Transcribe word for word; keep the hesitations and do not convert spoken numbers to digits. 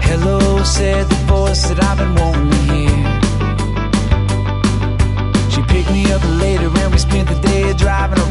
Hello, said the voice that I've been wanting to hear. She picked me up later and we spent the day driving around